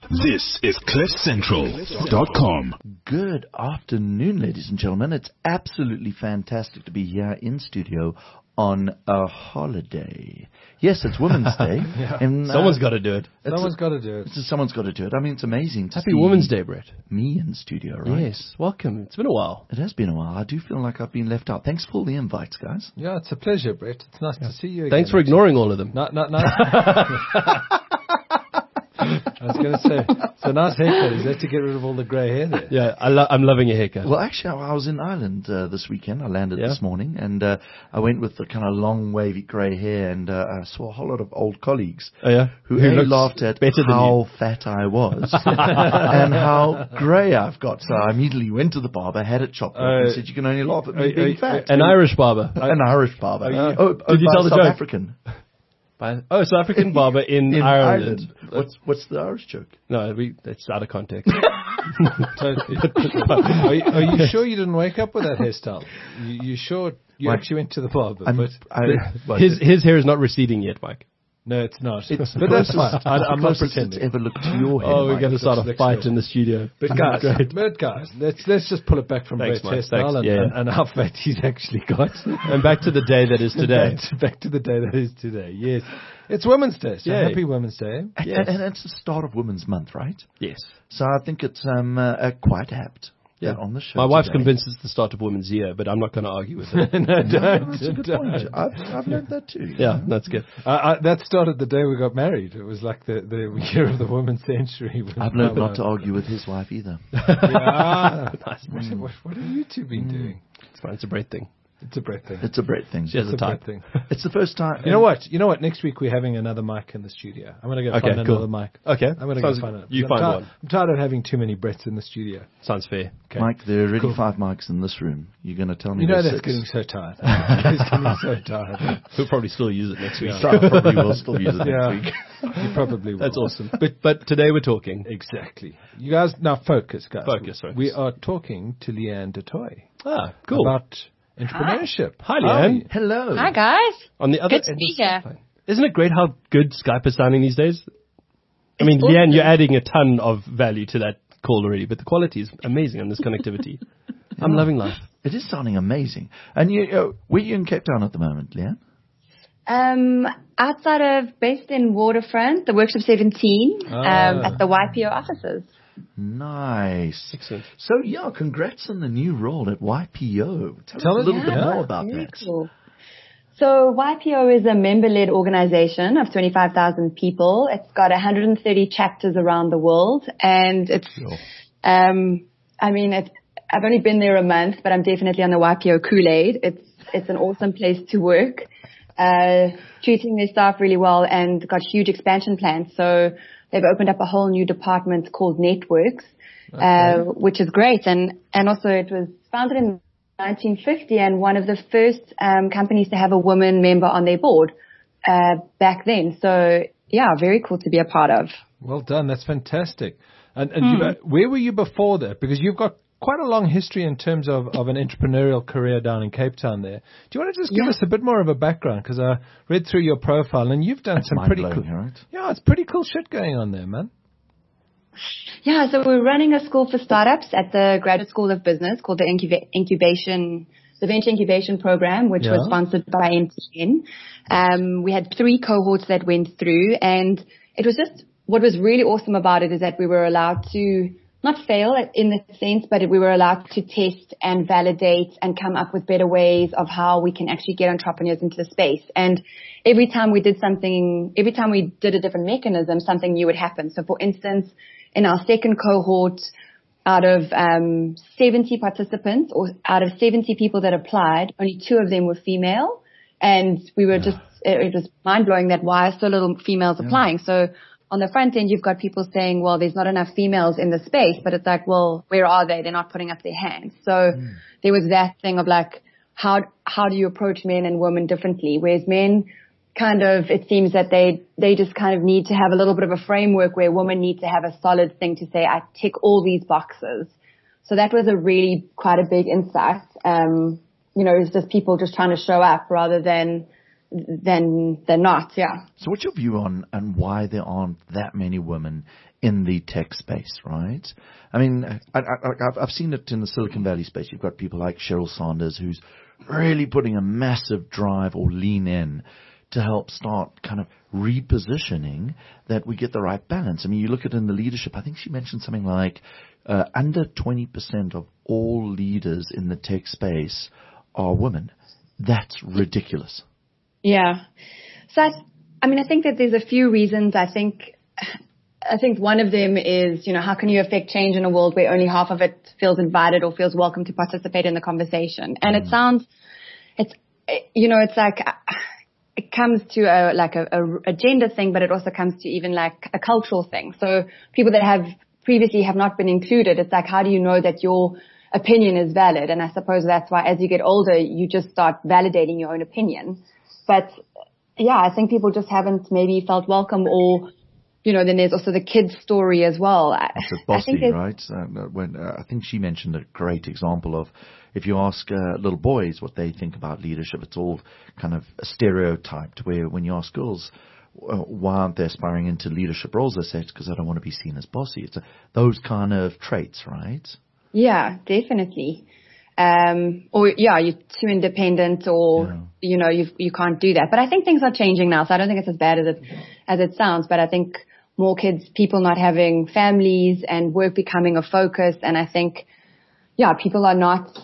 This is CliffCentral.com. Good afternoon, ladies and gentlemen. It's absolutely fantastic to be here in studio on a holiday. Yes, it's Women's Day. Yeah. And, Someone's got to do it. Someone's got to do it. Someone's got to do it. I mean, it's amazing to Happy see Women's Day, Brett. me in studio, right? Yes, welcome. It's been a while. It has been a while. I do feel like I've been left out. Thanks for all the invites, guys. Yeah, it's a pleasure, Brett. It's nice to see you again. Thanks for ignoring all of them. No. I was going to say, it's a nice haircut. Is that to get rid of all the grey hair there? Yeah, I'm loving your haircut. Well, actually, I was in Ireland this weekend. I landed this morning, and I went with the kind of long, wavy grey hair, and I saw a whole lot of old colleagues who laughed at how fat I was and how grey I've got. So I immediately went to the barber, had it chopped off, and said, "You can only laugh at me being fat." An Irish barber. An Irish barber. Did you tell the South joke? African. South African barber in Ireland. What's the Irish joke? No, it's out of context. Totally. Are you sure you didn't wake up with that hairstyle? You sure you actually went to the barber? His hair is not receding yet, Mike. No, it's not. But that's fine. I'm not pretending. It's ever looked to your hair. Oh, we're going to start a fight in the studio. But guys, let's just pull it back from Brett's hairstyle and how fat he's actually got. And back to the day that is today. Back to the day that is today, yes. It's Women's Day, so happy Women's Day. And it's the start of Women's Month, right? Yes. So I think it's quite apt. Yeah, on the show. My wife's convinced it's the start of Women's Year, but I'm not going to argue with her. No, don't. That's a good point. I've learned that too. Yeah, that's good. That started the day we got married. It was like the year of the women's century. I've learned not to argue with his wife either. Yeah. Nice. What have you two been doing? It's fine. It's a Brett thing. It's a Brett thing. It's a Brett thing. She has a type. thing. It's the first time. You know what? Next week we're having another mic in the studio. I'm going to go find another mic. Okay. I'm going to go find it. You find one. I'm tired of having too many Bretts in the studio. Sounds fair. Okay. Mike, there are already 5 mics in this room. You're going to tell me You know there's that's 6. getting so tired. It's getting so tired. We'll probably still use it next week. I probably will still use it next week. You probably will. That's awesome. But today we're talking. Exactly. You guys, now focus, guys. Focus. We are talking to Leanne du Toit. Ah, cool. About entrepreneurship. Hi, Leanne. Hello. Hi, guys. On the other Good to be here. Isn't it great how good Skype is sounding these days? I mean, Leanne, you're adding a ton of value to that call already, but the quality is amazing on this connectivity. I'm loving life. It is sounding amazing. And where are you in Cape Town at the moment, Leanne? Based in Waterfront, the Workshop 17, at the YPO offices. Nice. Excellent. So, congrats on the new role at YPO. Tell us a little bit more about that. Cool. So YPO is a member-led organization of 25,000 people. It's got 130 chapters around the world, and it's, I've only been there a month, but I'm definitely on the YPO Kool-Aid. It's an awesome place to work, treating their staff really well, and got huge expansion plans. So they've opened up a whole new department called Networks, which is great. And also it was founded in 1950 and one of the first companies to have a woman member on their board back then. So, very cool to be a part of. Well done. That's fantastic. And where were you before that? Because you've got quite a long history in terms of an entrepreneurial career down in Cape Town there. Do you want to just give us a bit more of a background? Because I read through your profile and you've done some pretty cool, right? Yeah, it's pretty cool shit going on there, man. Yeah, so we're running a school for startups at the Graduate School of Business called the Venture Incubation Program, which was sponsored by MTN. We had 3 cohorts that went through, and it was just, what was really awesome about it is that we were allowed to not fail in the sense, but we were allowed to test and validate and come up with better ways of how we can actually get entrepreneurs into the space. And every time we did a different mechanism, something new would happen. So for instance, in our second cohort, out of 70 participants or out of 70 people that applied, only 2 of them were female. And we were it was mind blowing that why are so little females applying? So on the front end, you've got people saying, well, there's not enough females in the space, but it's like, well, where are they? They're not putting up their hands. So there was that thing of like, how do you approach men and women differently? Whereas men kind of, it seems that they just kind of need to have a little bit of a framework where women need to have a solid thing to say, I tick all these boxes. So that was quite a big insight. It's just people just trying to show up rather than not, yeah. So what's your view on and why there aren't that many women in the tech space, right? I mean, I've seen it in the Silicon Valley space. You've got people like Sheryl Sanders, who's really putting a massive drive or lean in to help start kind of repositioning that we get the right balance. I mean, you look at it in the leadership, I think she mentioned something like under 20% of all leaders in the tech space are women. That's ridiculous. Yeah. So, I think that there's a few reasons. I think one of them is, how can you affect change in a world where only half of it feels invited or feels welcome to participate in the conversation? And it comes to a gender thing, but it also comes to even like a cultural thing. So people that previously have not been included, it's like, how do you know that your opinion is valid? And I suppose that's why as you get older, you just start validating your own opinion. But yeah, I think people just haven't maybe felt welcome, or, then there's also the kids' story as well. It's a bossy, right? I think she mentioned a great example of if you ask little boys what they think about leadership, it's all kind of stereotyped, where when you ask girls why aren't they aspiring into leadership roles, they say it's because I don't want to be seen as bossy. It's those kind of traits, right? Yeah, definitely. Or you're too independent, or you can't do that. But I think things are changing now, so I don't think it's as bad as it sounds. But I think more kids, people not having families and work becoming a focus, and I think people are not.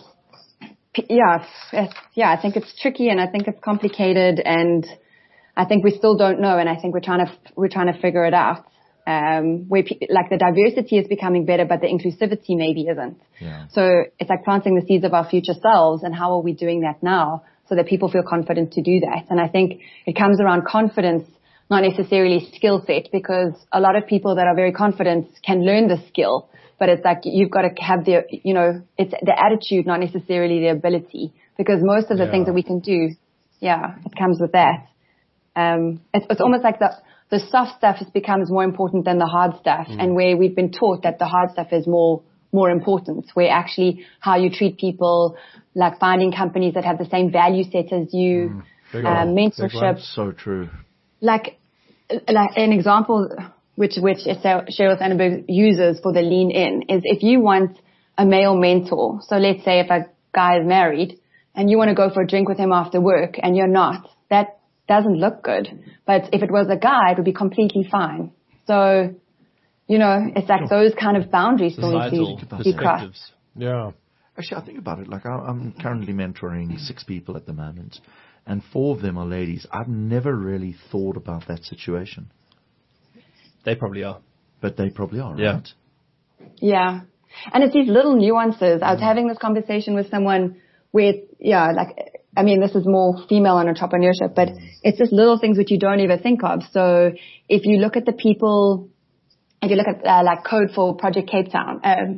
I think it's tricky, and I think it's complicated, and I think we still don't know, and I think we're trying to figure it out. Where like the diversity is becoming better, but the inclusivity maybe isn't. Yeah. So it's like planting the seeds of our future selves, and how are we doing that now so that people feel confident to do that? And I think it comes around confidence, not necessarily skill set, because a lot of people that are very confident can learn the skill, but it's like you've got to have it's the attitude, not necessarily the ability, because most of the things that we can do, it comes with that. It's almost like the soft stuff becomes more important than the hard stuff, and where we've been taught that the hard stuff is more important, where actually how you treat people, like finding companies that have the same value set as you, mentorship. So true. Like an example which Sheryl Sandberg uses for the lean in is if you want a male mentor. So let's say if a guy is married and you want to go for a drink with him after work and you're not, that doesn't look good. But if it was a guy, it would be completely fine. So, it's like those kind of boundaries still need to be crossed. Yeah. Actually, I think about it. Like I'm currently mentoring 6 people at the moment, and 4 of them are ladies. I've never really thought about that situation. They probably are. But they probably are, yeah. Right? Yeah. And it's these little nuances. I was having this conversation with someone where, this is more female on entrepreneurship, but it's just little things which you don't even think of. So if you look at the people, if you look at like Code for Project Cape Town,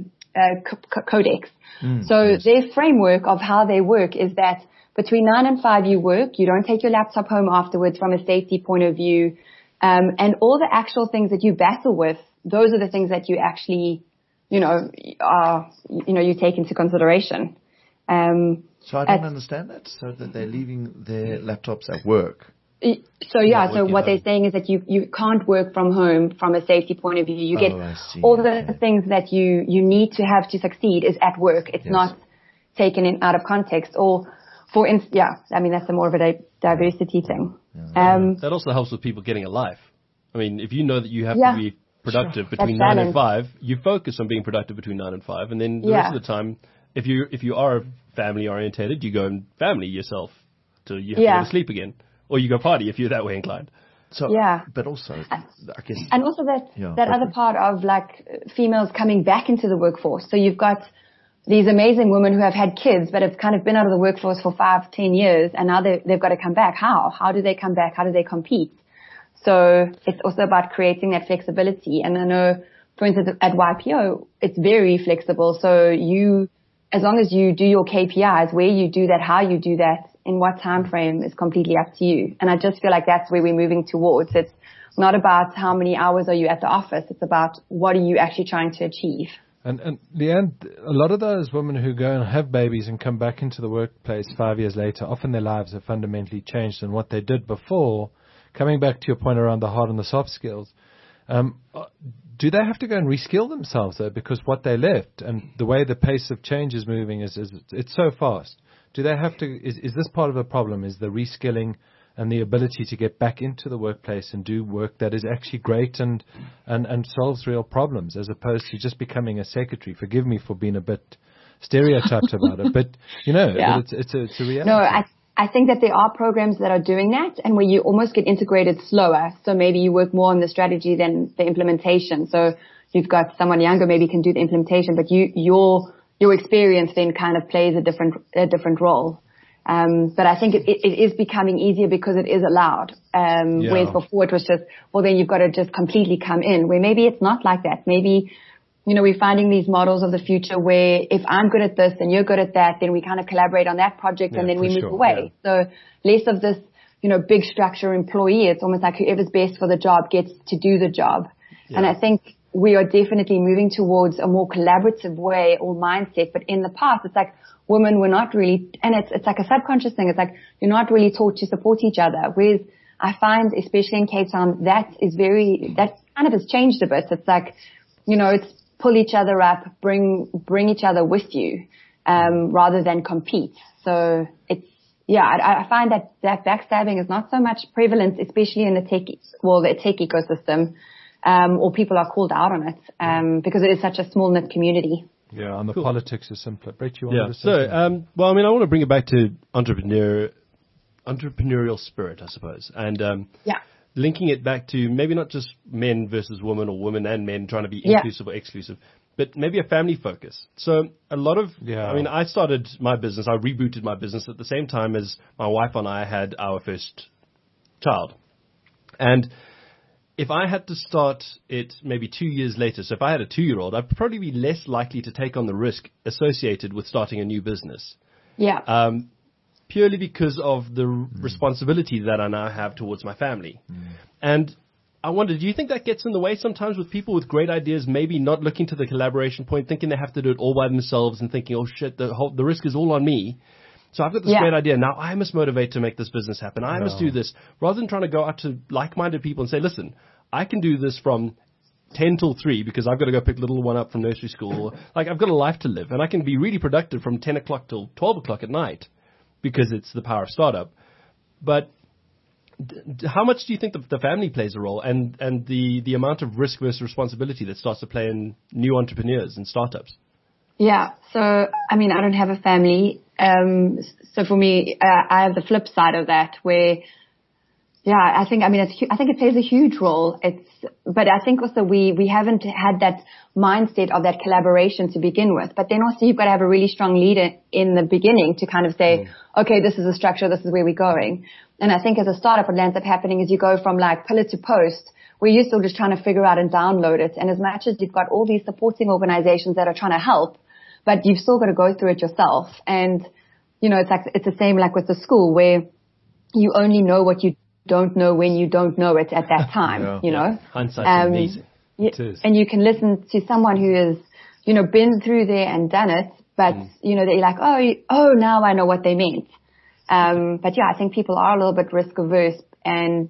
Codex. Their framework of how they work is that between 9 and 5 you work, you don't take your laptop home afterwards from a safety point of view. And all the actual things that you battle with, those are the things that you actually, you take into consideration. So I don't understand that. So that they're leaving their laptops at work. So what they're saying is that you can't work from home from a safety point of view. You get all the things that you need to have to succeed is at work. It's not taken out of context. Or for instance, that's more of a diversity thing. Yeah. That also helps with people getting a life. I mean, if you know that you have to be productive between 9 and 5, you focus on being productive between 9 and 5, and then the rest of the time, if you are family orientated, you go and family yourself till you have to go to sleep again, or you go party if you're that way inclined. So, but also, I guess, and also that other part of like females coming back into the workforce. So you've got these amazing women who have had kids, but have kind of been out of the workforce for 5-10 years, and now they've got to come back. How do they come back? How do they compete? So it's also about creating that flexibility. And I know, for instance, at YPO, it's very flexible. So as long as you do your KPIs, where you do that, how you do that, in what time frame is completely up to you. And I just feel like that's where we're moving towards. It's not about how many hours are you at the office. It's about what are you actually trying to achieve. And Leanne, a lot of those women who go and have babies and come back into the workplace 5 years later, often their lives have fundamentally changed than what they did before. Coming back to your point around the hard and the soft skills, do they have to go and reskill themselves though? Because what they left and the way the pace of change is moving it's so fast. Do they have to? Is this part of the problem? Is the reskilling and the ability to get back into the workplace and do work that is actually great and solves real problems, as opposed to just becoming a secretary? Forgive me for being a bit stereotyped about it, but it's a reality. No, I think that there are programs that are doing that, and where you almost get integrated slower. So maybe you work more on the strategy than the implementation. So you've got someone younger maybe can do the implementation, but your experience then kind of plays a different role. But I think it is becoming easier because it is allowed. Whereas before it was just, well, then you've got to just completely come in, where maybe it's not like that. Maybe, we're finding these models of the future where if I'm good at this and you're good at that, then we kind of collaborate on that project and then we move away. Yeah. So less of this, big structure employee. It's almost like whoever's best for the job gets to do the job. Yeah. And I think we are definitely moving towards a more collaborative way or mindset. But in the past, it's like women were not really, and it's like a subconscious thing. It's like you're not really taught to support each other. Whereas I find, especially in Cape Town, that kind of has changed a bit. It's like, it's pull each other up, bring each other with you, rather than compete. So I find that backstabbing is not so much prevalent, especially in the tech ecosystem. Or people are called out on it, because it is such a small knit community. Yeah, and the politics is simpler. Brett, you want to say? So, I want to bring it back to entrepreneurial spirit, I suppose, and linking it back to maybe not just men versus women or women and men trying to be inclusive or exclusive, but maybe a family focus. So a lot of, I started my business, I rebooted my business at the same time as my wife and I had our first child, and if I had to start it maybe 2 years later, so if I had a 2-year-old, I'd probably be less likely to take on the risk associated with starting a new business. Yeah. Purely because of the responsibility that I now have towards my family. And I wonder, do you think that gets in the way sometimes with people with great ideas, maybe not looking to the collaboration point, thinking they have to do it all by themselves and thinking, oh shit, the risk is all on me. So I've got this great idea. Now I must motivate to make this business happen. I must do this. Rather than trying to go out to like-minded people and say, listen, I can do this from 10 till 3 because I've got to go pick little one up from nursery school. Like I've got a life to live, and I can be really productive from 10 o'clock till 12 o'clock at night because it's the power of startup. But how much do you think the family plays a role and the amount of risk versus responsibility that starts to play in new entrepreneurs and startups? Yeah. So, I don't have a family. So for me, I have the flip side of that where, I think it plays a huge role. But I think also we haven't had that mindset of that collaboration to begin with. But then also you've got to have a really strong leader in the beginning to kind of say, okay, this is the structure, this is where we're going. And I think as a startup, what ends up happening is you go from like pillar to post, where you're still just trying to figure out and download it. And as much as you've got all these supporting organizations that are trying to help, but you've still got to go through it yourself. And, it's the same like with the school where you only know what you don't know when you don't know it at that time, Hindsight's amazing. It is. And you can listen to someone who has, been through there and done it, but, they're like, oh, now I know what they meant. But I think people are a little bit risk averse. And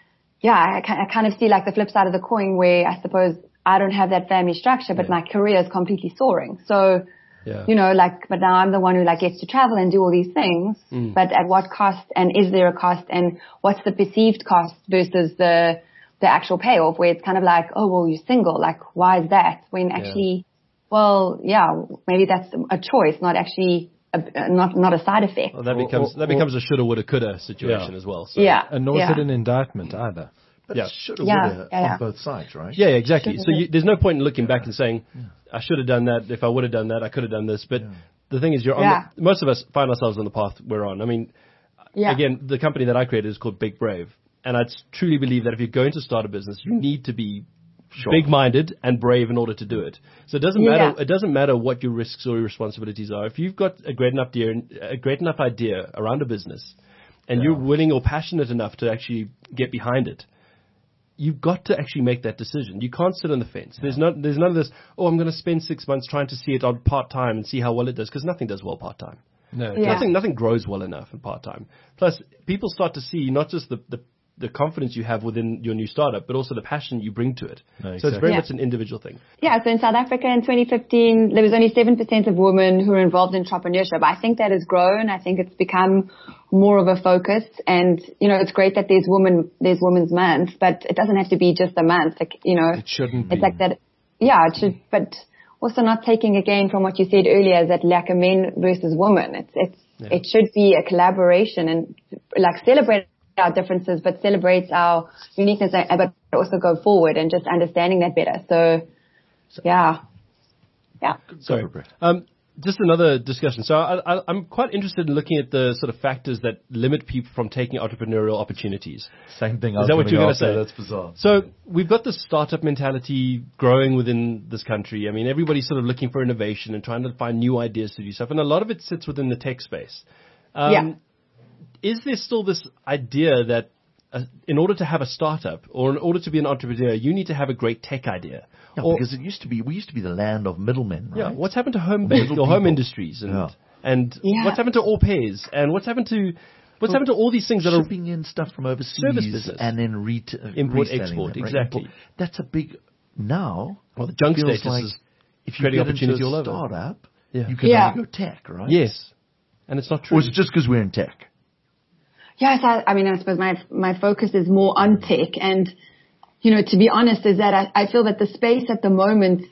I kind of see like the flip side of the coin where I suppose I don't have that family structure, but my career is completely soaring. So, but now I'm the one who gets to travel and do all these things, but at what cost, and is there a cost, and what's the perceived cost versus the actual payoff, where it's kind of like, oh, well, you're single. Like, why is that? When actually, maybe that's a choice, not actually not a side effect. Well, that becomes a shoulda, woulda, coulda situation as well. So. And nor is it an indictment either. But shoulda, woulda on both sides, right? Yeah, exactly. So there's no point in looking back and saying, I should have done that. If I would have done that, I could have done this. But the thing is, most of us find ourselves on the path we're on. Again, the company that I created is called Big Brave. And I truly believe that if you're going to start a business, you need to be big-minded and brave in order to do it. So it doesn't matter. It doesn't matter what your risks or your responsibilities are. If you've got a great enough idea around a business, and you're willing or passionate enough to actually get behind it, you've got to actually make that decision. You can't sit on the fence. There's none of this, I'm going to spend 6 months trying to see it on part-time and see how well it does, because nothing does well part-time. No. Nothing grows well enough in part-time. Plus, people start to see not just the the confidence you have within your new startup, but also the passion you bring to it. No, exactly. So it's very much an individual thing. Yeah, so in South Africa in 2015, there was only 7% of women who were involved in entrepreneurship. I think that has grown. I think it's become more of a focus. And, it's great that there's Women's Month, but it doesn't have to be just a month. Like, it shouldn't be. It's like that. Yeah, it should, but also not taking again from what you said earlier, that like a men versus women. It should be a collaboration and like celebrate our differences, but celebrates our uniqueness, but also go forward and just understanding that better. So yeah. Sorry. Just another discussion. So I'm quite interested in looking at the sort of factors that limit people from taking entrepreneurial opportunities. Same thing. Is that what you're going to say? That's bizarre. So we've got this startup mentality growing within this country. I mean, everybody's sort of looking for innovation and trying to find new ideas to do stuff, and a lot of it sits within the tech space. Is there still this idea that in order to have a startup or in order to be an entrepreneur, you need to have a great tech idea? Yeah, because we used to be the land of middlemen, right? Yeah. What's happened to home industries and what's happened to au pairs and what's happened to all these things that are shipping in stuff from overseas and then import export, right? Exactly. That's a big now. Well, the junk status like is if you get opportunity into all a over. Startup, you can only go tech, right? Yes, and it's not true. Or is it just because we're in tech? Yes, I suppose my focus is more on tech, and to be honest, is that I feel that the space at the moment,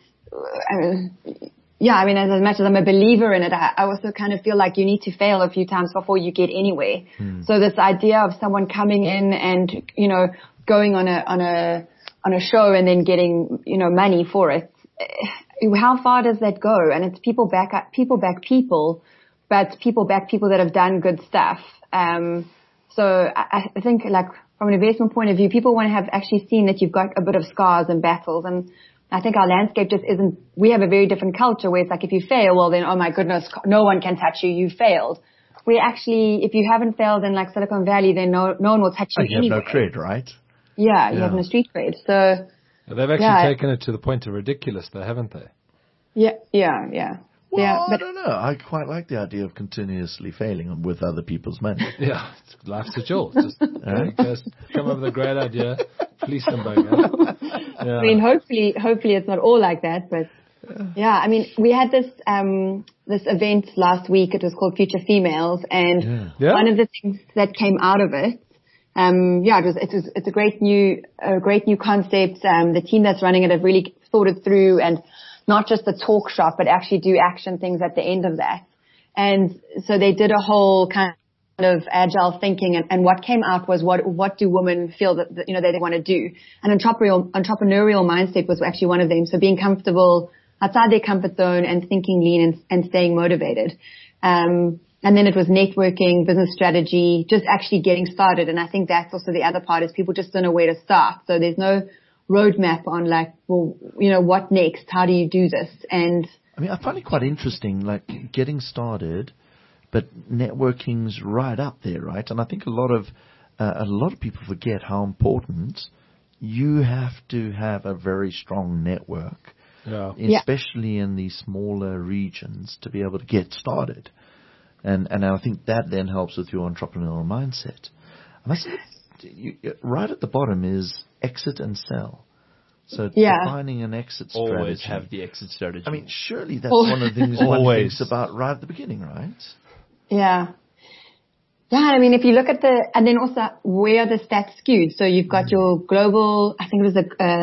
as much as I'm a believer in it, I also kind of feel like you need to fail a few times before you get anywhere. So this idea of someone coming in and going on a show and then getting money for it, how far does that go? And it's people back people, but people back people that have done good stuff. So I think like from an investment point of view, people want to have actually seen that you've got a bit of scars and battles. And I think our landscape just isn't, we have a very different culture where it's like if you fail, well then, oh my goodness, no one can touch you, you failed. Where actually, if you haven't failed in like Silicon Valley, then no one will touch you anyway. You have no cred, right? Yeah, you have no street cred. So they've actually taken it to the point of ridiculous though, haven't they? Yeah. Well, I don't know. I quite like the idea of continuously failing with other people's money. Yeah, life's a jolt. Just come up with a great idea, fleece them back. Yeah. I mean, hopefully it's not all like that, but I mean, we had this event last week. It was called Future Females, and one of the things that came out of it, it's a great new concept. The team that's running it have really thought it through and not just the talk shop, but actually do action things at the end of that. And so they did a whole kind of agile thinking, and what came out was what do women feel that they want to do? An entrepreneurial mindset was actually one of them. So being comfortable outside their comfort zone and thinking lean and staying motivated. And then it was networking, business strategy, just actually getting started. And I think that's also the other part is people just don't know where to start. So there's no roadmap on like, well, what next? How do you do this? And I mean, I find it quite interesting, like getting started, but networking's right up there, right? And I think a lot of people forget how important you have to have a very strong network, especially in these smaller regions, to be able to get started. And I think that then helps with your entrepreneurial mindset. And I think right at the bottom is exit and sell. So defining an exit strategy. Always have the exit strategy. I mean, surely that's one of the things one thinks about right at the beginning, right? Yeah. Yeah, I mean, if you look at and then also where are the stats skewed? So you've got your global, I think it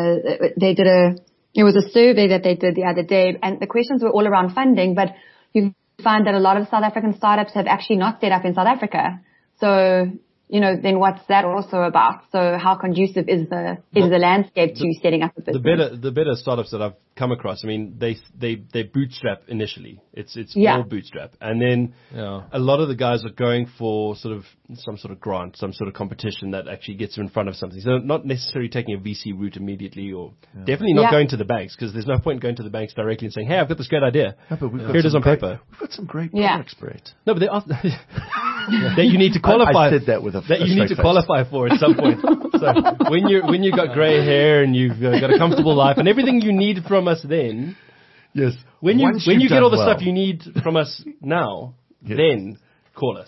was a survey that they did the other day, and the questions were all around funding, but you find that a lot of South African startups have actually not set up in South Africa. So, then what's that also about? So how conducive is the landscape to setting up a business? The better startups that I've come across, I mean, they bootstrap initially. It's all bootstrap. And then a lot of the guys are going for some sort of grant, some sort of competition that actually gets them in front of something. So not necessarily taking a VC route immediately, or definitely not going to the banks, because there's no point going to the banks directly and saying, hey, I've got this great idea. No, but here it is on paper. We've got some great products, Brett. No, but they are that you need to qualify. I said that with that you need to qualify for at some point. So when you got grey hair and you've got a comfortable life and everything you need from us, then when you get all the stuff you need from us now, then call us. Yeah.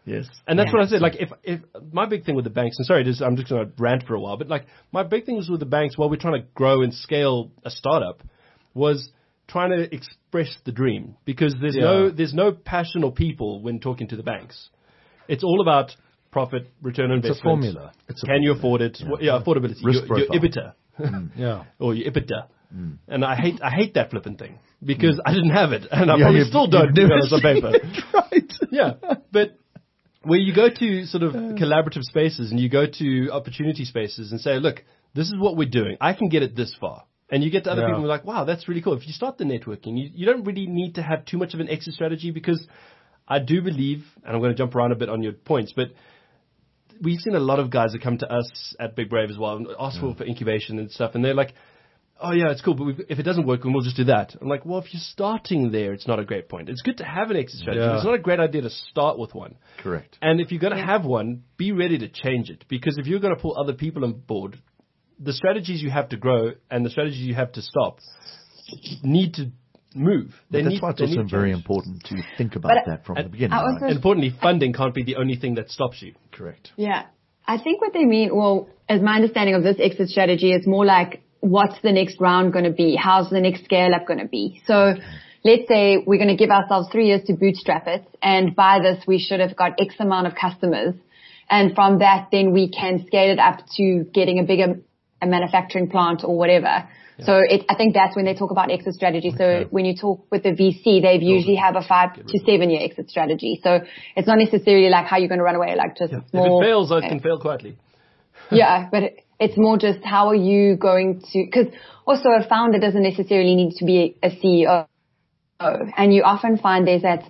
Yes. And that's what I said. Like, if my big thing with the banks, and sorry, I'm just going to rant for a while, but like my big thing was with the banks while we're trying to grow and scale a startup was trying to express the dream, because there's no passion or people when talking to the banks. It's all about profit, return on investment. It's a formula. Can you afford it? Affordability. Risk your EBITDA. Or your EBITDA. And I hate that flipping thing, because I didn't have it, and I probably still don't do it on paper. Right. Yeah. But where you go to sort of collaborative spaces and you go to opportunity spaces and say, look, this is what we're doing. I can get it this far. And you get to other people who are like, wow, that's really cool. If you start the networking, you don't really need to have too much of an exit strategy, because I do believe, and I'm going to jump around a bit on your points, but we've seen a lot of guys that come to us at Big Brave as well and ask for incubation and stuff. And they're like, oh, yeah, it's cool, but if it doesn't work, then we'll just do that. I'm like, well, if you're starting there, it's not a great point. It's good to have an exit strategy, but it's not a great idea to start with one. Correct. And if you're going to have one, be ready to change it, because if you're going to pull other people on board, the strategies you have to grow and the strategies you have to stop need to move. That's why it's also very important to think about that from the beginning. Right? Importantly, funding can't be the only thing that stops you. Correct. Yeah. I think what they mean, well, as my understanding of this exit strategy, is more like, what's the next round going to be? How's the next scale up going to be? So let's say we're going to give ourselves 3 years to bootstrap it, and by this we should have got X amount of customers. And from that, then we can scale it up to getting a manufacturing plant or whatever. Yeah. So I think that's when they talk about exit strategy. Okay. So when you talk with the VC, they usually have a 5 to 7 year exit strategy. So it's not necessarily like how you're going to run away, like just small. If it fails, it can fail quietly. Yeah, but it's more just how are you going to, because also a founder doesn't necessarily need to be a CEO. And you often find there's that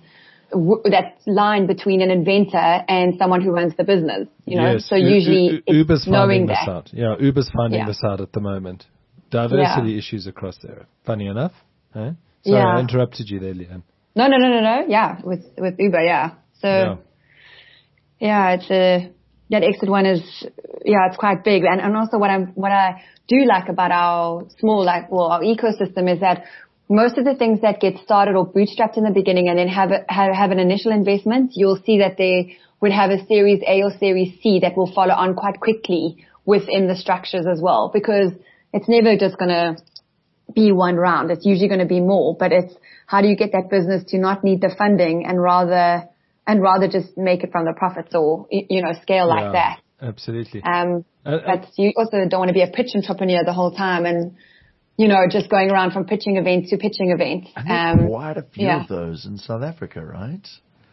line between an inventor and someone who runs the business, you know. Yes. So usually Uber's knowing finding this out. Yeah, Uber's finding this out at the moment. Diversity issues across there. Funny enough. Eh? Sorry, I interrupted you there, Leanne. No. Yeah, with Uber, yeah. So, it's that exit one is, it's quite big. And also what I do like about our our ecosystem is that most of the things that get started or bootstrapped in the beginning and then have an initial investment, you'll see that they would have a Series A or Series C that will follow on quite quickly within the structures as well, because it's never just going to be one round. It's usually going to be more, but it's how do you get that business to not need the funding and rather just make it from the profits or, scale like that. Absolutely. But you also don't want to be a pitch entrepreneur the whole time and, just going around from pitching event to pitching event. Quite a few of those in South Africa, right?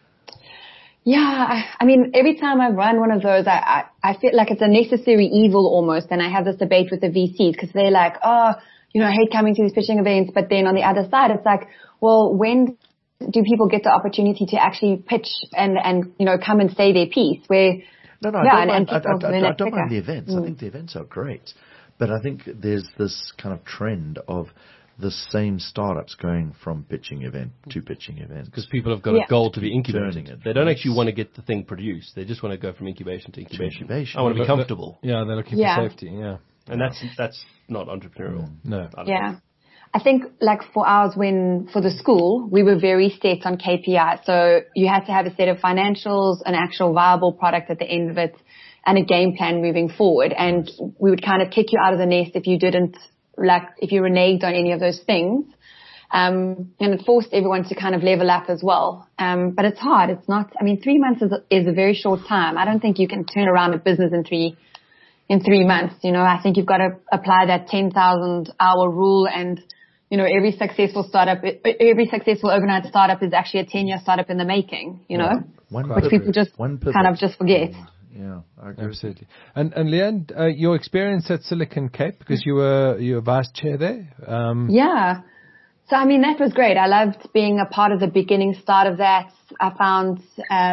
Yeah. I mean, every time I run one of those, I feel like it's a necessary evil almost. And I have this debate with the VCs because they're like, I hate coming to these pitching events. But then on the other side, it's like, well, when do people get the opportunity to actually pitch and come and say their piece? Where I don't mind the events. I think the events are great. But I think there's this kind of trend of the same startups going from pitching event to pitching event. Because people have got a goal to be incubating it. They don't actually want to get the thing produced. They just want to go from incubation to incubation. I want to be comfortable. They're looking for safety, And that's not entrepreneurial. No. I think like for ours, for the school, we were very set on KPI. So you had to have a set of financials, an actual viable product at the end of it, and a game plan moving forward. And we would kind of kick you out of the nest if you didn't, if you reneged on any of those things. And it forced everyone to kind of level up as well. But it's hard. It's not, 3 months is a very short time. I don't think you can turn around a business in 3 months. I think you've got to apply that 10,000 hour rule, and every successful overnight startup is actually a 10-year startup in the making, which people just kind of just forget. Yeah, I agree. Absolutely. And Leanne, your experience at Silicon Cape, because you were vice chair there. So, that was great. I loved being a part of the beginning start of that. I found,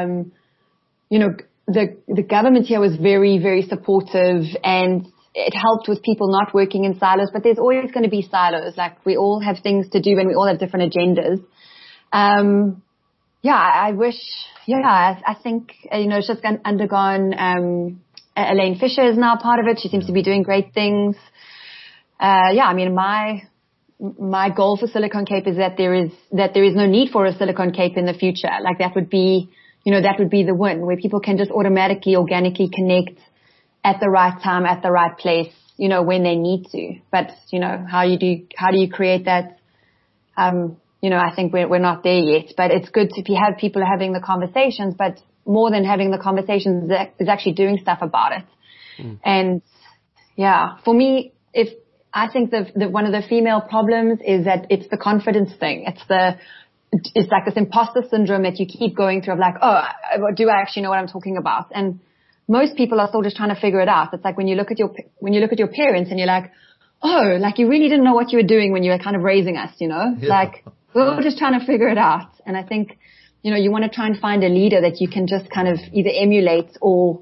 the government here was very, very supportive, and it helped with people not working in silos, but there's always going to be silos. Like, we all have things to do and we all have different agendas. I wish, I think, it's just undergone, Elaine Fisher is now part of it. She seems to be doing great things. My goal for Silicon Cape is that there is no need for a Silicon Cape in the future. Like, that would be, that would be the win, where people can just automatically, organically connect at the right time, at the right place, when they need to. But, how do you create that? I think we're not there yet, but it's good to have people having the conversations, but more than having the conversations is actually doing stuff about it. And yeah, for me, I think the one of the female problems is that it's the confidence thing. It's like this imposter syndrome that you keep going through of like, do I actually know what I'm talking about? And most people are still just trying to figure it out. It's like when you look at your parents and you're like, oh, like you really didn't know what you were doing when you were kind of raising us, Yeah. Like we're just trying to figure it out. And I think, you want to try and find a leader that you can just kind of either emulate or,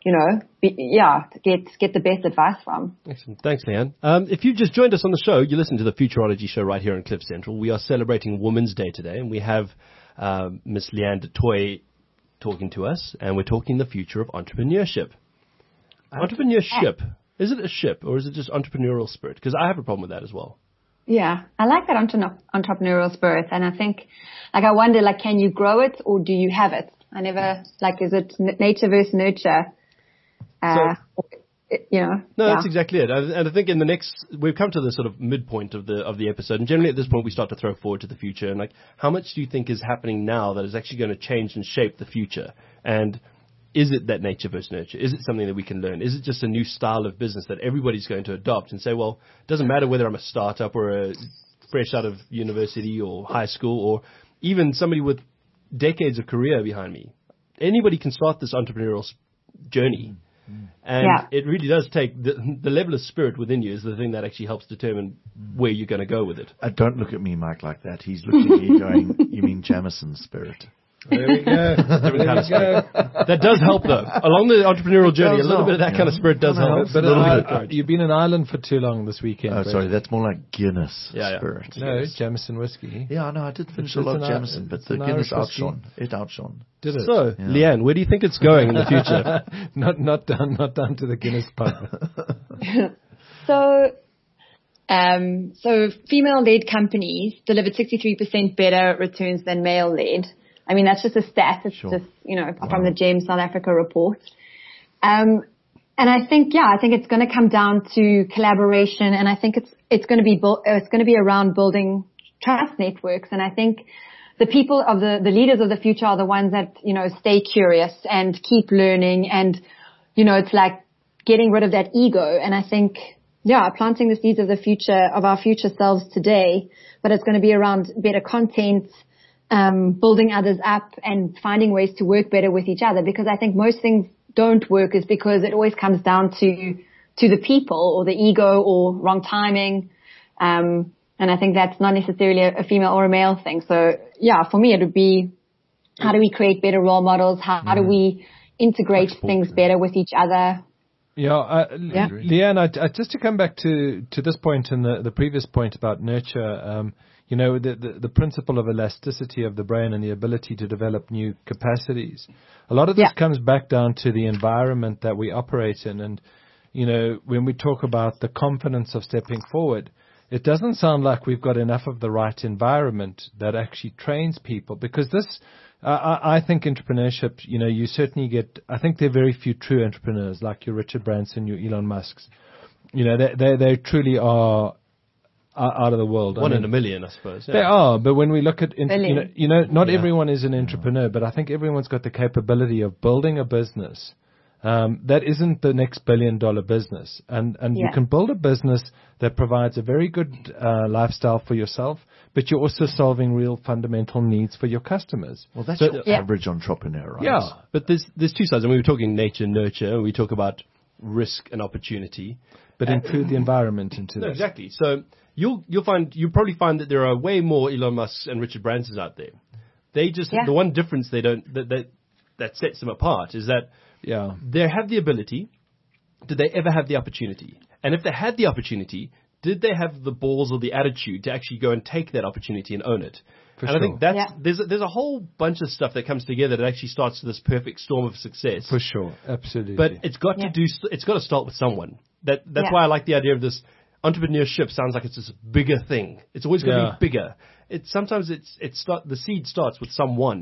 get the best advice from. Excellent. Thanks, Leanne. If you've just joined us on the show, you listen to the Futurology Show right here on Cliff Central. We are celebrating Women's Day today, and we have Miss Leanne du Toit talking to us, and we're talking the future of entrepreneurship. Entrepreneurship. Is it a ship, or is it just entrepreneurial spirit? Because I have a problem with that as well. Yeah, I like that entrepreneurial spirit, and I think, I wonder, can you grow it, or do you have it? I never, is it nature versus nurture? No, that's exactly it. And I think we've come to the sort of midpoint of the episode, and generally at this point we start to throw forward to the future, and how much do you think is happening now that is actually going to change and shape the future? And is it that nature versus nurture? Is it something that we can learn? Is it just a new style of business that everybody's going to adopt and say, well, it doesn't matter whether I'm a startup or a fresh out of university or high school or even somebody with decades of career behind me. Anybody can start this entrepreneurial journey. And it really does take the level of spirit within you is the thing that actually helps determine where you're going to go with it. Don't look at me, Mike, like that. He's looking at you going, you mean Jameson's spirit. There we go. That does help, though. Along the entrepreneurial journey, a little bit of that kind of spirit does help. But you've been in Ireland for too long this weekend. Oh, sorry, that's more like Guinness spirit. No, yes. Jameson whiskey. Yeah, no, I did finish a lot of Jameson, but the Guinness outshone. It outshone. Did it? So, Leanne, where do you think it's going in the future? not down to the Guinness pub. So female-led companies delivered 63% better returns than male-led. I mean, that's just a stat. It's just, from the GEM South Africa report. And I think it's going to come down to collaboration, and I think it's going to be around building trust networks. And I think the people of the leaders of the future are the ones that, stay curious and keep learning. And, it's like getting rid of that ego. And I think, planting the seeds of the future, of our future selves today, but it's going to be around better content, building others up and finding ways to work better with each other, because I think most things don't work is because it always comes down to the people or the ego or wrong timing. And I think that's not necessarily a female or a male thing. So for me, it would be, how do we create better role models? How do we integrate things better with each other? Leanne, just to come back to this point and the previous point about nurture, the principle of elasticity of the brain and the ability to develop new capacities. A lot of this comes back down to the environment that we operate in. And, when we talk about the confidence of stepping forward, it doesn't sound like we've got enough of the right environment that actually trains people, because this, I think entrepreneurship, you certainly get, I think there are very few true entrepreneurs like your Richard Branson, your Elon Musks. They truly are out of the world. One in a million, I suppose. They are, but when we look at, not everyone is an entrepreneur, but I think everyone's got the capability of building a business that isn't the next $1 billion business. And you can build a business that provides a very good lifestyle for yourself, but you're also solving real fundamental needs for your customers. Well, that's your average entrepreneur, right? Yeah, but there's two sides. I mean, we were talking nature, nurture, and we talk about risk and opportunity. But include the environment into this. Exactly. So you'll probably find that there are way more Elon Musks and Richard Bransons out there. They just the one difference that sets them apart is that they have the ability. Did they ever have the opportunity? And if they had the opportunity, did they have the balls or the attitude to actually go and take that opportunity and own it? I think there's a whole bunch of stuff that comes together that actually starts this perfect storm of success. For sure, absolutely. But it's got to start with someone. That's why I like the idea of this. Entrepreneurship sounds like it's this bigger thing. It's always going to be bigger. The seed starts with someone.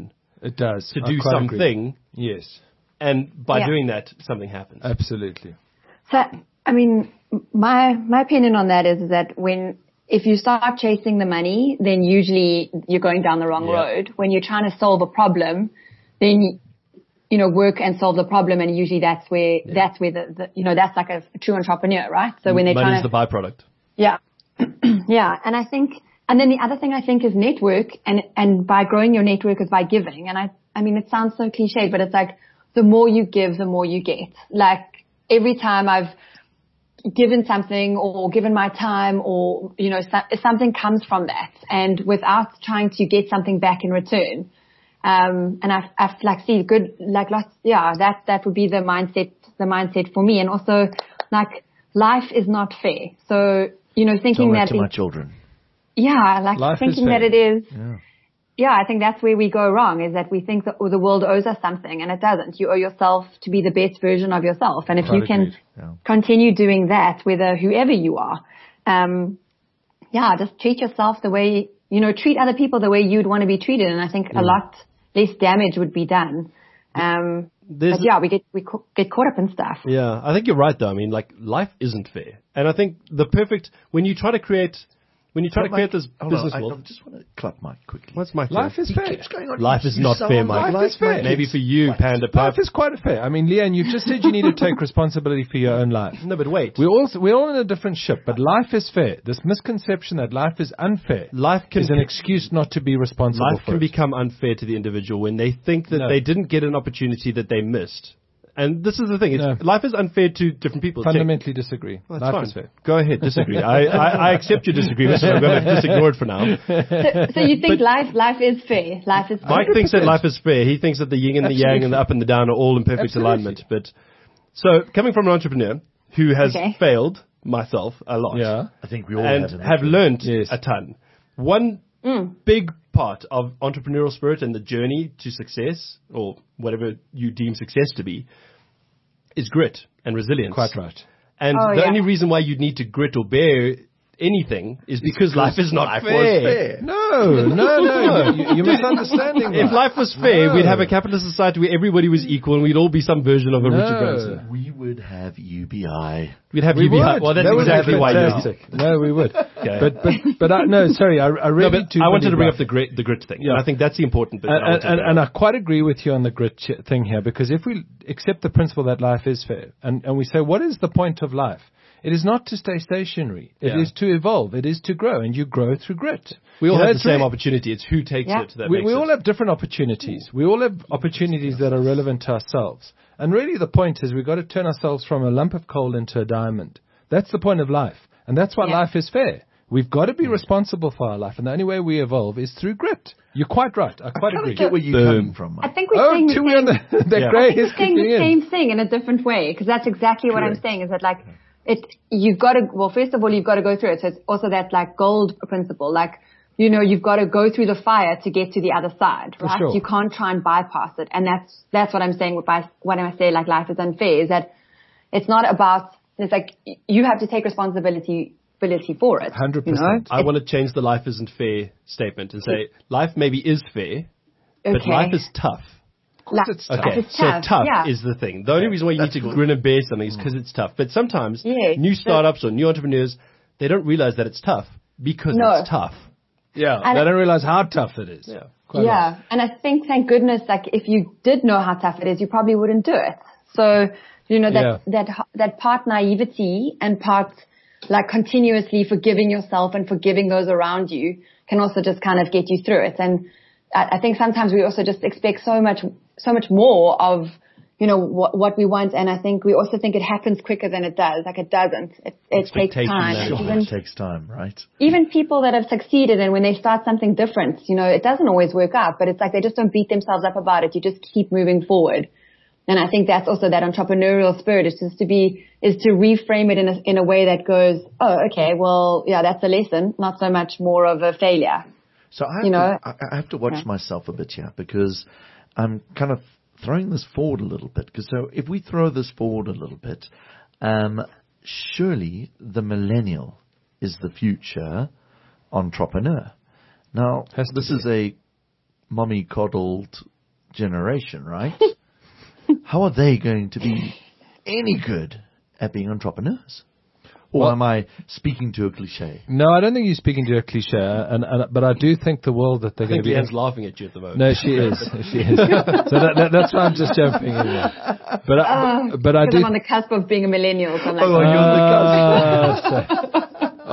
It does. To do something. Agree. Yes. And by doing that, something happens. Absolutely. So, I mean, my opinion on that is that if you start chasing the money, then usually you're going down the wrong road. When you're trying to solve a problem, then work and solve the problem, and usually that's where that's like a true entrepreneur, right? So when they're money's trying to the byproduct. Yeah. Yeah. And then the other thing I think is network, and by growing your network is by giving. And I mean, it sounds so cliche, but it's like the more you give, the more you get. Like every time I've given something or given my time or, something comes from that, and without trying to get something back in return. And I've like see good, like lots, that would be the mindset for me. And also like life is not fair. So, thinking that to my children. Yeah, like life thinking that it is. Yeah, I think that's where we go wrong, is that we think that the world owes us something, and it doesn't. You owe yourself to be the best version of yourself. And if you can continue doing that, whoever you are, just treat yourself the way, treat other people the way you'd want to be treated. And I think a lot less damage would be done. We get caught up in stuff. Yeah, I think you're right though. I mean, like life isn't fair. And I think when you try to create this business world. I just want to clap Mike quickly. What's Mike? Life is fair. Life is not fair, Mike. Life is fair. Maybe for you, Panda Pup. Life is quite fair. I mean, Leanne, you've just said you need to take responsibility for your own life. No, but wait. We're all in a different ship, but life is fair. This misconception that life is unfair is an excuse not to be responsible for it. Life can become unfair to the individual when they think that they didn't get an opportunity that they missed. And this is the thing. Life is unfair to different people. Fundamentally disagree. Well, life is fair. Go ahead, disagree. I accept your disagreement, so I'm going to just ignore it for now. So you think life is fair? Life is fair. Mike thinks that life is fair. He thinks that the yin and the yang and the up and the down are all in perfect alignment. But so coming from an entrepreneur who has failed, myself, a lot. Yeah. I think we all have learned a ton. One big part of entrepreneurial spirit and the journey to success, or whatever you deem success to be, is grit and resilience. Quite right. And the only reason why you'd need to grit or bear anything is because life is not fair. No. You're misunderstanding. If life was fair, we'd have a capitalist society where everybody was equal and we'd all be some version of a Richard Branson. We would have UBI. We'd have UBI. Well, that's exactly why you are. No, we would. Okay. But I really I wanted to bring up the grit thing. Yeah. I think that's the important bit. And I quite agree with you on the grit thing here, because if we accept the principle that life is fair and we say, what is the point of life? It is not to stay stationary. It is to evolve. It is to grow, and you grow through grit. We all have the same opportunity. It's who takes it that makes it. We all have different opportunities. We all have opportunities that are relevant to ourselves. And really the point is we've got to turn ourselves from a lump of coal into a diamond. That's the point of life. And that's why life is fair. We've got to be responsible for our life, and the only way we evolve is through grit. You're quite right. I quite agree. I get where you're coming from, Mike. I think we're saying the same thing in a different way, because that's exactly what I'm saying, is that like, you've got to, first of all, you've got to go through it. So it's also that like gold principle, like, you've got to go through the fire to get to the other side, right? Sure. You can't try and bypass it. And that's what I'm saying when I say like life is unfair, is that it's not about, it's like you have to take responsibility for it. 100%. I want to change the life isn't fair statement and say life maybe is fair, but life is tough. Life is tough. So tough is the thing. The only reason why you need to grin and bear something is because it's tough. But sometimes new startups or new entrepreneurs, they don't realize that it's tough because it's tough. Yeah, and they don't realize how tough it is. Yeah, and I think, thank goodness, like if you did know how tough it is, you probably wouldn't do it. So, that part naivety and part like continuously forgiving yourself and forgiving those around you can also just kind of get you through it. And I think sometimes we also just expect so much more of, what we want. And I think we also think it happens quicker than it does. Like it doesn't. It takes time. It takes time, right? Even people that have succeeded, and when they start something different, it doesn't always work out, but it's like they just don't beat themselves up about it. You just keep moving forward. And I think that's also that entrepreneurial spirit, is to reframe it in a way that goes, oh, okay, well, yeah, that's a lesson, not so much more of a failure. So I have to watch myself a bit here, because I'm kind of throwing this forward a little bit. Because so if we throw this forward a little bit, surely the millennial is the future entrepreneur. Now, this is a mommy coddled generation, right? How are they going to be any good at being entrepreneurs? Or am I speaking to a cliche? No, I don't think you're speaking to a cliche. But I do think the world that they're going to be... Leanne's laughing at you at the moment. No, she is. She is. So that's why I'm just jumping in there. But I do... I'm on the cusp of being a millennial. So I'm like, you're on the cusp.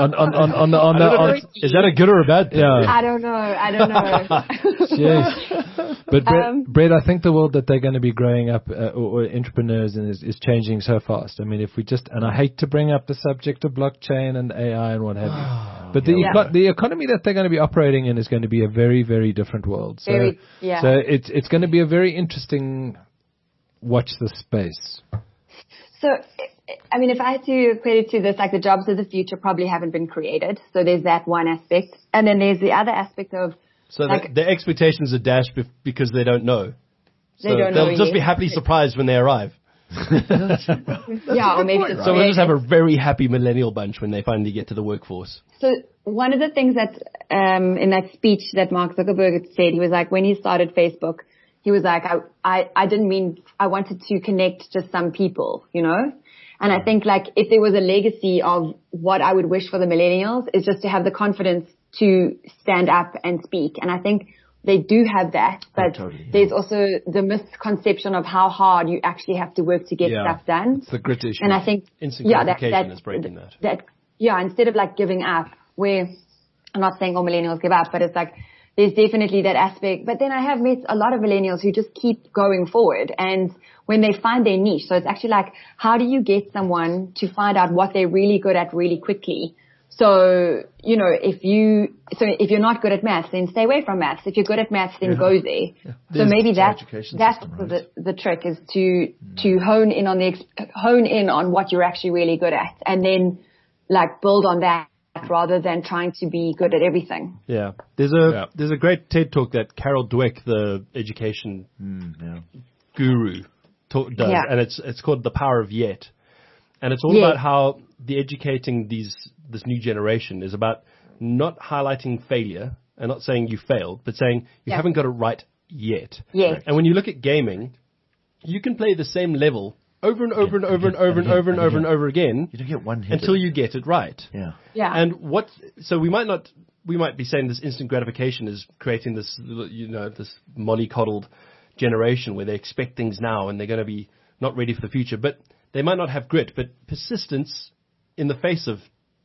Is that a good or a bad thing? Yeah. I don't know. Jeez. But Brett, I think the world that they're going to be growing up, or entrepreneurs, in is changing so fast. I mean, if we and I hate to bring up the subject of blockchain and AI and what have you, but the economy that they're going to be operating in is going to be a very, very different world. So, so it's going to be a very interesting watch this space. So, I mean, if I had to equate it to this, like the jobs of the future probably haven't been created. So there's that one aspect. And then there's the other aspect of... So the expectations are dashed because they don't know. So they'll just be happily surprised when they arrive. Yeah, or maybe... So we'll just have a very happy millennial bunch when they finally get to the workforce. So one of the things that in that speech that Mark Zuckerberg said, he was like, when he started Facebook, he was like, I didn't mean I wanted to connect just some people, you know? And I think like if there was a legacy of what I would wish for the millennials is just to have the confidence to stand up and speak. And I think they do have that, but there's also the misconception of how hard you actually have to work to get stuff done. It's the grit issue. And I think, instant gratification is breaking that. Instead of like giving up, where I'm not saying all millennials give up, but it's like, there's definitely that aspect. But then I have met a lot of millennials who just keep going forward. And when they find their niche, so it's actually like, how do you get someone to find out what they're really good at really quickly? So, you know, if you're not good at maths, then stay away from maths. If you're good at maths, then go there. Yeah. So maybe that's the trick is to hone in on what you're actually really good at and then like build on that, rather than trying to be good at everything. Yeah. There's a great TED talk that Carol Dweck, the education guru, does, and it's called The Power of Yet. And it's all about how the educating this new generation is about not highlighting failure and not saying you failed, but saying you haven't got it right yet. Yes. And when you look at gaming, you can play the same level over and over and over and over and over and over and over again. You don't get one hit until you get it right. Yeah. Yeah. And so we might be saying this instant gratification is creating this, this mollycoddled generation where they expect things now and they're going to be not ready for the future. But they might not have grit, but persistence in the face of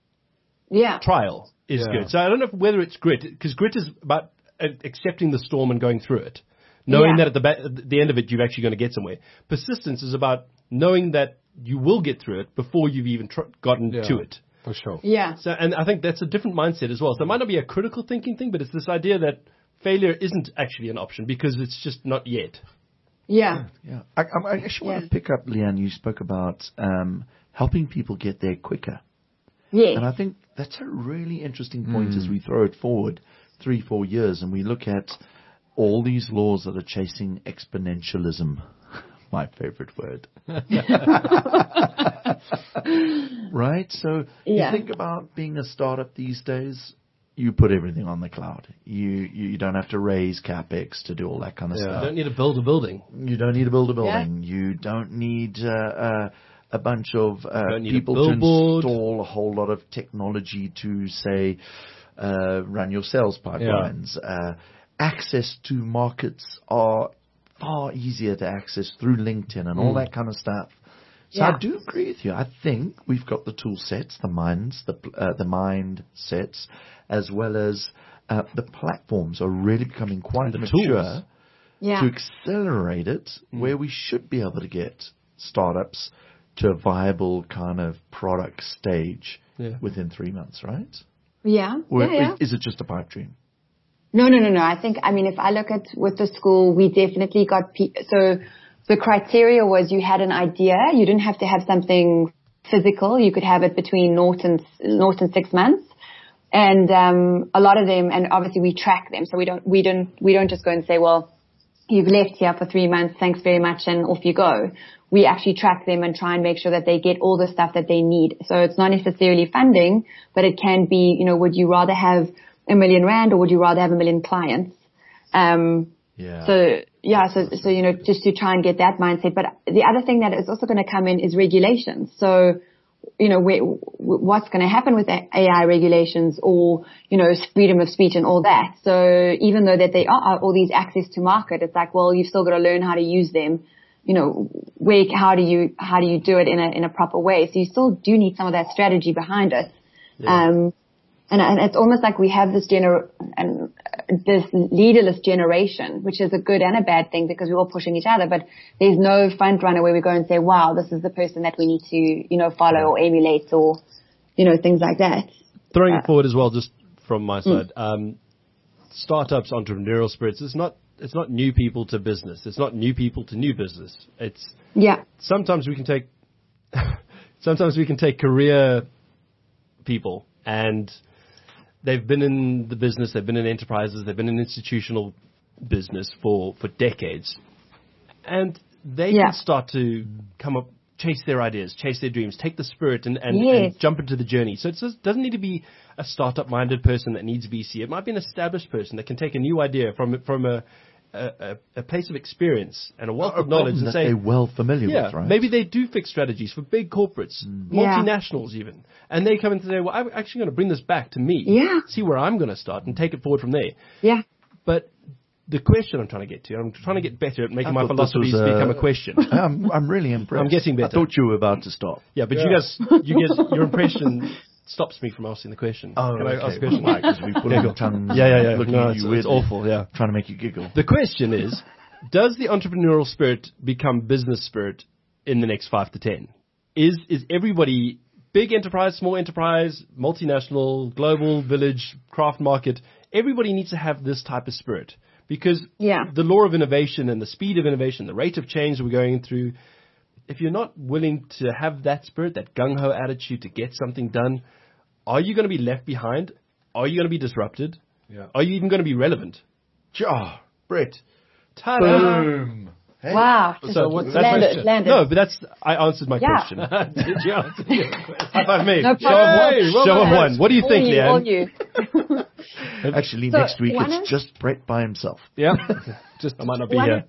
trial is good. So I don't know whether it's grit, because grit is about accepting the storm and going through it. Knowing that at the end of it, you're actually going to get somewhere. Persistence is about knowing that you will get through it before you've even gotten to it. For sure. Yeah. So, and I think that's a different mindset as well. So it might not be a critical thinking thing, but it's this idea that failure isn't actually an option because it's just not yet. Yeah. Yeah. I actually want to pick up, Leanne, you spoke about helping people get there quicker. Yes. And I think that's a really interesting point as we throw it forward 3-4 years and we look at all these laws that are chasing exponentialism. My favorite word. Right? So you think about being a startup these days, you put everything on the cloud. You don't have to raise CapEx to do all that kind of stuff. You don't need to build a building. You don't need to build a building. Yeah. You don't need a bunch of people to install a whole lot of technology to, say, run your sales pipelines. Yeah. Access to markets are far easier to access through LinkedIn and all that kind of stuff. So I do agree with you. I think we've got the tool sets, the mind sets, as well as the platforms are really becoming quite mature to accelerate it where we should be able to get startups to a viable kind of product stage within 3 months, right? Yeah. Or is it just a pipe dream? No. I think, if I look at with the school, we definitely got so the criteria was you had an idea. You didn't have to have something physical. You could have it between 0 and 6 months. And a lot of them, and obviously we track them. So we don't just go and say, well, you've left here for 3 months. Thanks very much. And off you go. We actually track them and try and make sure that they get all the stuff that they need. So it's not necessarily funding, but it can be, would you rather have R1 million or would you rather have 1 million clients? Yeah. So, you know, just to try and get that mindset. But the other thing that is also going to come in is regulations. So, you know, what's going to happen with AI regulations or, you know, freedom of speech and all that. So even though that they are all these access to market, it's like, well, you've still got to learn how to use them. You know, how do you do it in a proper way? So you still do need some of that strategy behind it. Yeah. And it's almost like we have this this leaderless generation, which is a good and a bad thing because we're all pushing each other, but there's no front runner where we go and say, wow, this is the person that we need to, you know, follow or emulate or, you know, things like that. Throwing it forward as well, just from my side, startups, entrepreneurial spirits, it's not new people to business. It's not new people to new business. Sometimes we can take career people and they've been in the business, they've been in enterprises, they've been in institutional business for decades. And they can start to come up, chase their ideas, chase their dreams, take the spirit and jump into the journey. So it doesn't need to be a startup-minded person that needs VC. It might be an established person that can take a new idea from a place of experience and a wealth of knowledge and say, they're well familiar with, right? Maybe they do fix strategies for big corporates, multinationals even. And they come in and say, well, I'm actually going to bring this back to me, see where I'm going to start and take it forward from there. Yeah. But the question I'm trying to get to, I'm trying to get better at making my philosophies become a question. I'm really impressed. I'm getting better. I thought you were about to stop. Yeah, but you guys, your impression stops me from asking the question. Oh, Can I ask a question? Why? Because we put on tongues. Looking at you it's awful. Yeah, trying to make you giggle. The question is, does the entrepreneurial spirit become business spirit in the next 5 to 10? Is everybody big enterprise, small enterprise, multinational, global, village, craft market? Everybody needs to have this type of spirit because the law of innovation and the speed of innovation, the rate of change we're going through. If you're not willing to have that spirit, that gung-ho attitude to get something done, are you going to be left behind? Are you going to be disrupted? Yeah. Are you even going to be relevant? Brett. Ta-da! Boom. Hey. Wow. So what's that question? No, but I answered my question. Did you answer your question? High five me. No Show of one. What do you think, Leanne? Actually, next week it's just Brett by himself. Yeah. I might not be here.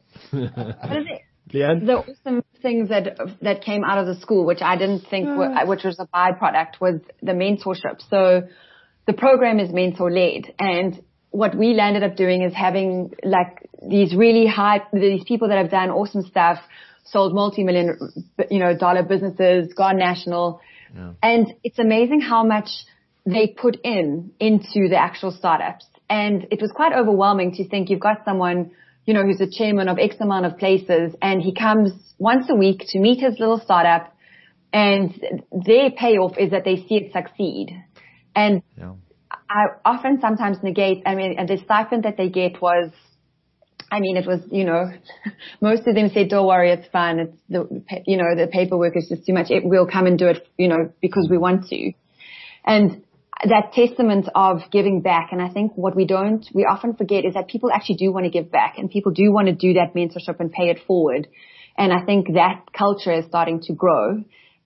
Leanne? The awesome things that came out of the school, which I didn't think, which was a byproduct, was the mentorship. So the program is mentor-led, and what we ended up doing is having like these people that have done awesome stuff, sold multi-million, dollar businesses, gone national, and it's amazing how much they put into the actual startups. And it was quite overwhelming to think you've got someone who's a chairman of X amount of places, and he comes once a week to meet his little startup, and their payoff is that they see it succeed. And I often sometimes negate, and the stipend that they get was, it was, most of them said, don't worry, it's fine. It's the paperwork is just too much. We'll come and do it, because we want to. And that testament of giving back. And I think what we often forget is that people actually do want to give back, and people do want to do that mentorship and pay it forward. And I think that culture is starting to grow.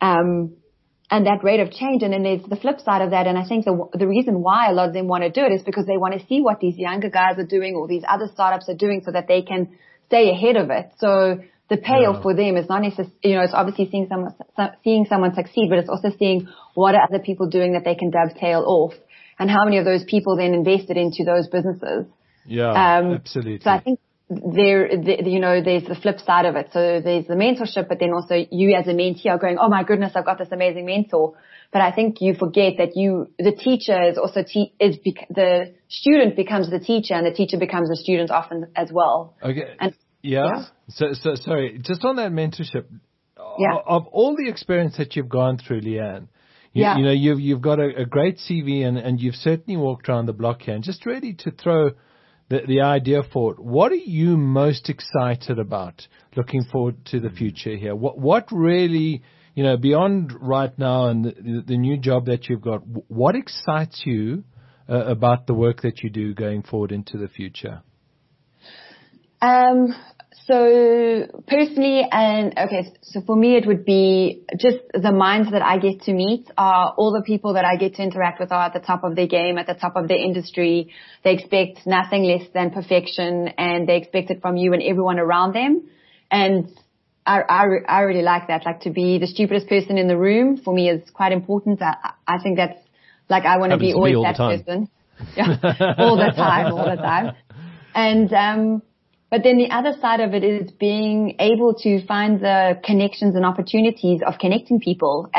And that rate of change. And then there's the flip side of that. And I think the reason why a lot of them want to do it is because they want to see what these younger guys are doing or these other startups are doing so that they can stay ahead of it. So the payoff for them is not necessarily, it's obviously seeing someone succeed, but it's also seeing what are other people doing that they can dovetail off, and how many of those people then invested into those businesses. Yeah, absolutely. So I think there's the flip side of it. So there's the mentorship, but then also you as a mentee are going, oh my goodness, I've got this amazing mentor. But I think you forget that the teacher is also the student becomes the teacher, and the teacher becomes the student often as well. Okay. And So sorry, just on that mentorship, of all the experience that you've gone through, Leanne, you've got a great CV, and you've certainly walked around the block here. And just ready to throw the idea forward, what are you most excited about looking forward to the future here? What really, beyond right now and the new job that you've got, what excites you about the work that you do going forward into the future? So personally, so for me it would be just the minds that I get to meet are all the people that I get to interact with are at the top of their game, at the top of their industry. They expect nothing less than perfection, and they expect it from you and everyone around them. And I really like that. Like, to be the stupidest person in the room for me is quite important. I think that's like, I want to be always that person. Yeah, all the time. And, but then the other side of it is being able to find the connections and opportunities of connecting people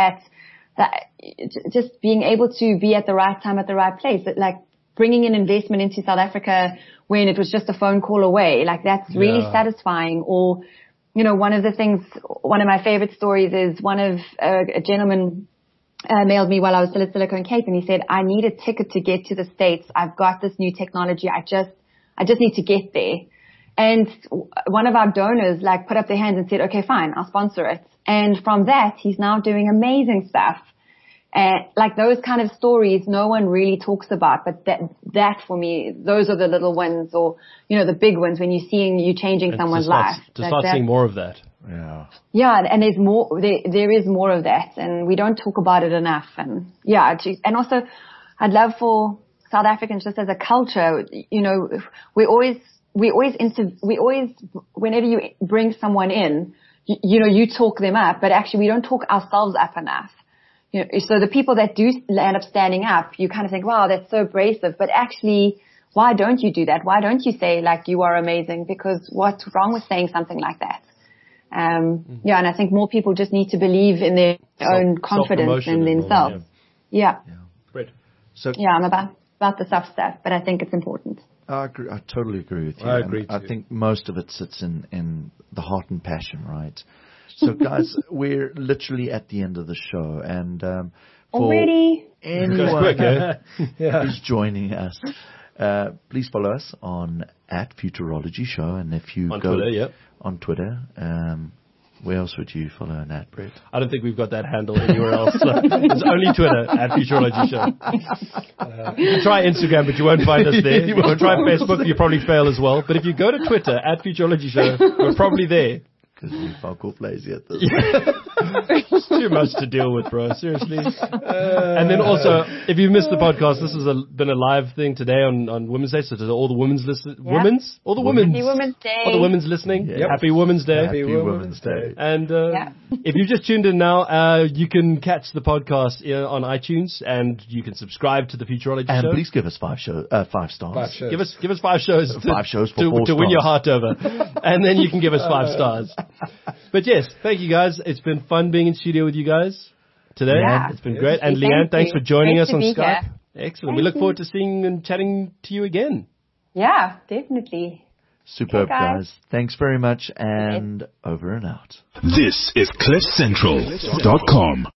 just being able to be at the right time at the right place. Like bringing an investment into South Africa when it was just a phone call away. Like, that's really satisfying. Or, one of my favorite stories is a gentleman mailed me while I was still at Silicon Cape, and he said, I need a ticket to get to the States. I've got this new technology. I just need to get there. And one of our donors put up their hands and said, okay, fine, I'll sponsor it. And from that, he's now doing amazing stuff. Those kind of stories no one really talks about, but that for me, those are the little wins, or, the big wins when you're seeing you changing someone's life. To start seeing more of that. Yeah. Yeah. And there's more, there is more of that, and we don't talk about it enough. And and also I'd love for South Africans, just as a culture, we always, whenever you bring someone in, you talk them up, but actually we don't talk ourselves up enough. So the people that do end up standing up, you kind of think, wow, that's so abrasive. But actually, why don't you do that? Why don't you say, you are amazing? Because what's wrong with saying something like that? And I think more people just need to believe in their own confidence in themselves. Yeah. Great. So I'm about the soft stuff, but I think it's important. I agree. I totally agree with you. I agree too. I think most of it sits in the heart and passion, right? So, guys, we're literally at the end of the show, and for already anyone who's joining us, please follow us on @Futurology Show, and if you on go Twitter, on Twitter, where else would you follow on that, Brett? I don't think we've got that handle anywhere else. So it's only Twitter @Futurology Show. You can try Instagram, but you won't find us there. You won't try Facebook, you probably fail as well. But if you go to Twitter @Futurology Show, we're probably there. Because we fuck off lazy at this. It's too much to deal with, bro. Seriously. And then also, if you missed the podcast, this has been a live thing today on Women's Day. So to all the women's listeners, all the women's. Happy Women's Day. All the women's listening. Yes. Happy Women's Day. Happy Women's Day. And if you've just tuned in now, you can catch the podcast on iTunes, and you can subscribe to the Futurology Show. And please give us 5 stars. 5 shows. Give us 5 shows. 5 shows for 4 to win your heart over, and then you can give us 5 stars. But yes, thank you guys. It's been fun being in studio with you guys today. Yeah. It's been great. And Leanne, thanks for joining us on Skype. Here. Excellent. We look forward to seeing and chatting to you again. Yeah, definitely. Superb, guys. Thanks very much, and over and out. This is CliffCentral.com.